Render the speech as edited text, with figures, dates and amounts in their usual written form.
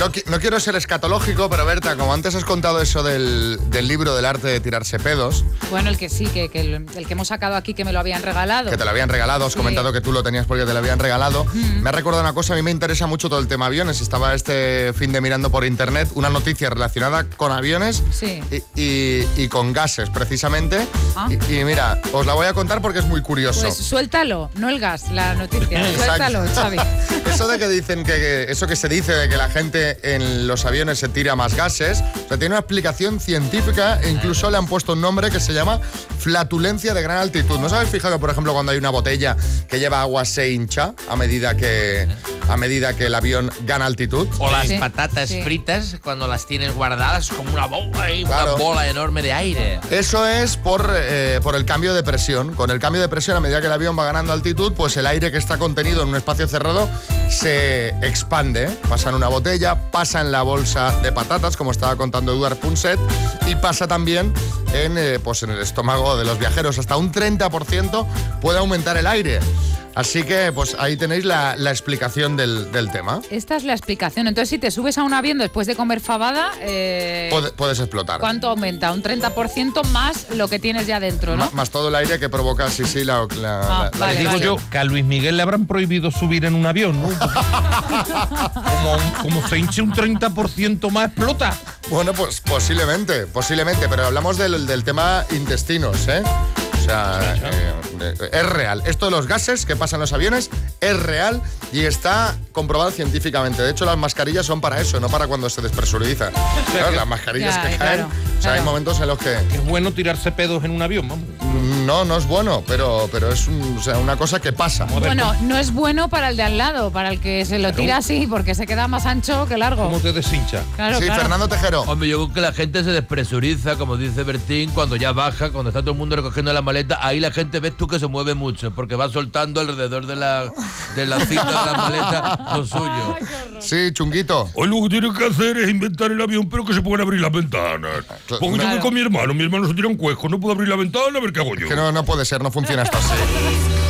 No quiero ser escatológico, pero Berta, como antes has contado eso del libro del arte de tirarse pedos. Bueno, el que sí, que el que hemos sacado aquí, que me lo habían regalado. Que te lo habían regalado, has comentado que tú lo tenías porque te lo habían regalado. Me ha recordado una cosa, a mí me interesa mucho todo el tema aviones. Estaba este fin de mirando por internet una noticia relacionada con aviones y con gases, precisamente. Y mira, os la voy a contar porque es muy curioso. Pues suéltalo, no el gas, la noticia. Suéltalo, Xavi. Eso de que dicen eso que se dice de que la gente en los aviones se tira más gases, o sea, tiene una explicación científica e incluso le han puesto un nombre que se llama flatulencia de gran altitud. ¿No os habéis fijado, por ejemplo, cuando hay una botella que lleva agua se hincha a medida que el avión gana altitud? O las patatas fritas, cuando las tienes guardadas como una bola, una bola enorme de aire. Eso es por el cambio de presión. Con el cambio de presión, a medida que el avión va ganando altitud, pues el aire que está contenido en un espacio cerrado se expande. Pasa en una botella, pasa en la bolsa de patatas, como estaba contando Eduard Punset, y pasa también en el estómago de los viajeros. Hasta un 30% puede aumentar el aire. Así que, pues ahí tenéis la explicación del tema. Esta es la explicación. Entonces, si te subes a un avión después de comer fabada... puedes explotar. ¿Cuánto aumenta? Un 30% más lo que tienes ya dentro, ¿no? Más todo el aire que provoca, vale, digo yo que a Luis Miguel le habrán prohibido subir en un avión, ¿no? como se hinche un 30% más, explota. Bueno, pues posiblemente, pero hablamos del tema intestinos, ¿eh? O sea, es real. Esto de los gases que pasan en los aviones es real y está comprobado científicamente. De hecho, las mascarillas son para eso, no para cuando se despresuriza. Claro, las mascarillas que caen, o sea, hay momentos en los que... Es bueno tirarse pedos en un avión, vamos. No es bueno, pero es una cosa que pasa. Bueno, no es bueno para el de al lado, para el que se lo tira así, porque se queda más ancho que largo. ¿Cómo te deshincha? Claro, sí, claro. Fernando Tejero. Hombre, yo creo que la gente se despresuriza, como dice Bertín, cuando ya baja, cuando está todo el mundo recogiendo la maleta, ahí la gente ves tú que se mueve mucho, porque va soltando alrededor de la cinta de la maleta lo suyo. Sí, Chunguito. Hoy lo que tienes que hacer es inventar el avión, pero que se puedan abrir las ventanas. Porque yo voy con mi hermano se tira un cuejo, no puedo abrir la ventana, a ver qué hago yo. Que no puede ser, no funciona esto así.